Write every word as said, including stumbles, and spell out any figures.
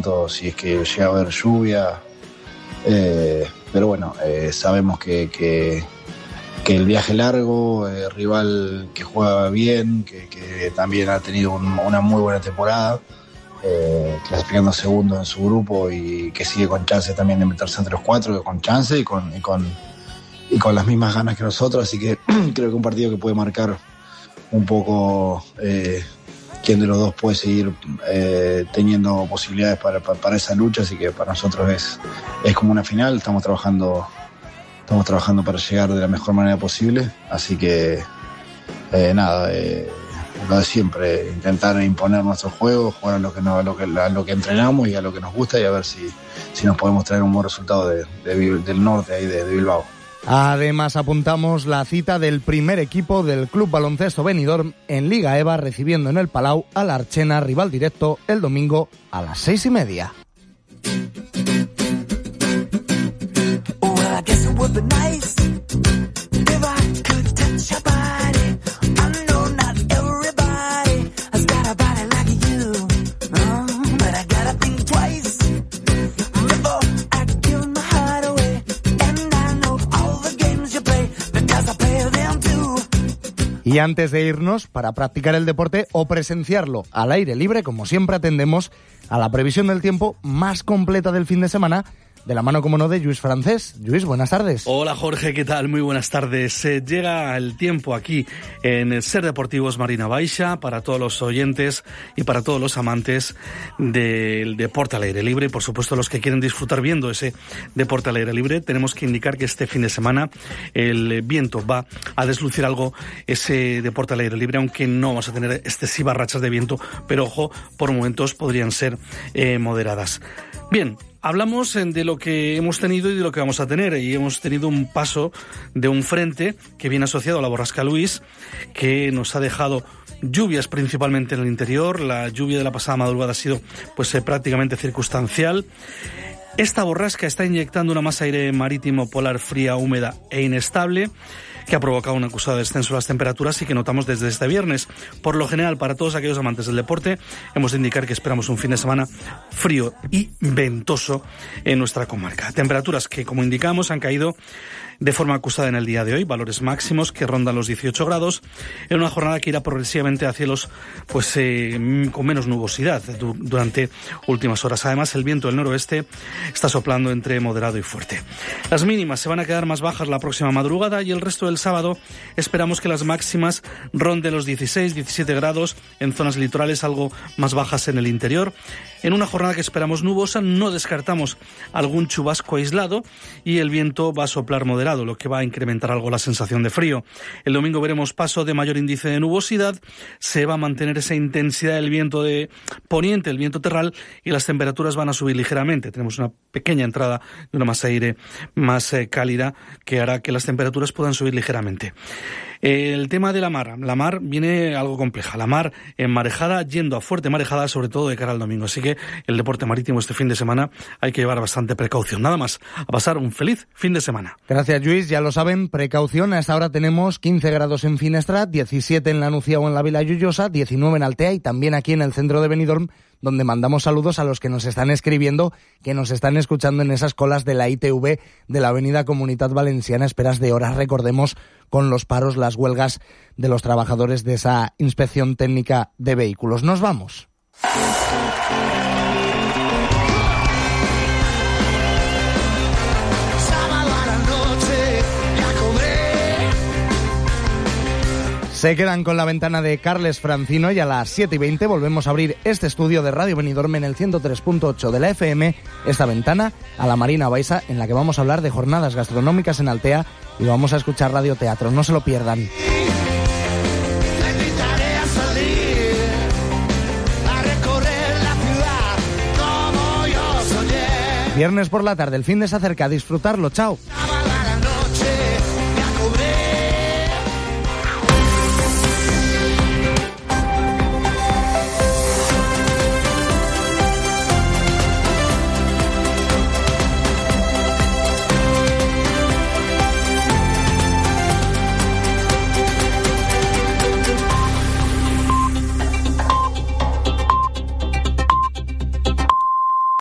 viento, si es que llega a haber lluvia. Eh, pero bueno, eh, sabemos que, que, que el viaje largo, eh, rival que juega bien, que, que también ha tenido un, una muy buena temporada, eh, clasificando segundo en su grupo y que sigue con chance también de meterse entre los cuatro, con chance y con, y con, y con las mismas ganas que nosotros, así que creo que un partido que puede marcar un poco eh, quién de los dos puede seguir eh, teniendo posibilidades para, para, para esa lucha, así que para nosotros es, es como una final. Estamos trabajando estamos trabajando para llegar de la mejor manera posible, así que eh, nada, eh, lo de siempre, intentar imponer nuestro juego, jugar a lo que, no, a lo que, a lo que entrenamos y a lo que nos gusta, y a ver si, si nos podemos traer un buen resultado de, de, del norte ahí de, de Bilbao. Además, apuntamos la cita del primer equipo del Club Baloncesto Benidorm en Liga E V A, recibiendo en el Palau a la Archena, rival directo, el domingo a las seis y media. Y antes de irnos, para practicar el deporte o presenciarlo al aire libre, como siempre, atendemos a la previsión del tiempo más completa del fin de semana, de la mano, como no, de Lluís Francés. Lluís, buenas tardes. Hola Jorge, ¿qué tal? Muy buenas tardes. Eh, llega el tiempo aquí en Ser Deportivos Marina Baixa para todos los oyentes y para todos los amantes del deporte al aire libre y, por supuesto, los que quieren disfrutar viendo ese deporte al aire libre. Tenemos que indicar que este fin de semana el viento va a deslucir algo ese deporte al aire libre, aunque no vamos a tener excesivas rachas de viento, pero ojo, por momentos podrían ser eh, moderadas. Bien, hablamos de lo que hemos tenido y de lo que vamos a tener, y hemos tenido un paso de un frente que viene asociado a la borrasca Luis, que nos ha dejado lluvias principalmente en el interior. La lluvia de la pasada madrugada ha sido pues eh, prácticamente circunstancial. Esta borrasca está inyectando una masa de aire marítimo polar fría, húmeda e inestable, que ha provocado un acusado descenso de las temperaturas y que notamos desde este viernes. Por lo general, para todos aquellos amantes del deporte, hemos de indicar que esperamos un fin de semana frío y ventoso en nuestra comarca. Temperaturas que, como indicamos, han caído de forma acusada en el día de hoy, valores máximos que rondan los dieciocho grados, en una jornada que irá progresivamente a cielos pues eh, con menos nubosidad du- durante últimas horas. Además, el viento del noroeste está soplando entre moderado y fuerte. Las mínimas se van a quedar más bajas la próxima madrugada, y el resto del sábado esperamos que las máximas ronden los dieciséis, diecisiete grados en zonas litorales, algo más bajas en el interior. En una jornada que esperamos nubosa, no descartamos algún chubasco aislado, y el viento va a soplar moderado, lo que va a incrementar algo la sensación de frío. El domingo veremos paso de mayor índice de nubosidad, se va a mantener esa intensidad del viento de poniente, el viento terral, y las temperaturas van a subir ligeramente. Tenemos una pequeña entrada de una masa de aire más eh, cálida que hará que las temperaturas puedan subir ligeramente. El tema de la mar. La mar viene algo compleja. La mar en marejada, yendo a fuerte marejada, sobre todo de cara al domingo. Así que el deporte marítimo este fin de semana hay que llevar bastante precaución. Nada más, a pasar un feliz fin de semana. Gracias, Lluís. Ya lo saben, precaución. A esta hora tenemos quince grados en Finestrat, diecisiete en la Nucía o en la Vila Lloyosa, diecinueve en Altea y también aquí en el centro de Benidorm, donde mandamos saludos a los que nos están escribiendo, que nos están escuchando en esas colas de la I T V de la Avenida Comunitat Valenciana, esperas de horas, recordemos, con los paros, las huelgas de los trabajadores de esa inspección técnica de vehículos. Nos vamos. Se quedan con la ventana de Carles Francino y a las siete y veinte volvemos a abrir este estudio de Radio Benidorm en el ciento tres punto ocho de la F M, esta ventana a la Marina Baixa, en la que vamos a hablar de jornadas gastronómicas en Altea y vamos a escuchar radioteatro. No se lo pierdan. Viernes por la tarde, el fin de se acerca, a disfrutarlo, chao.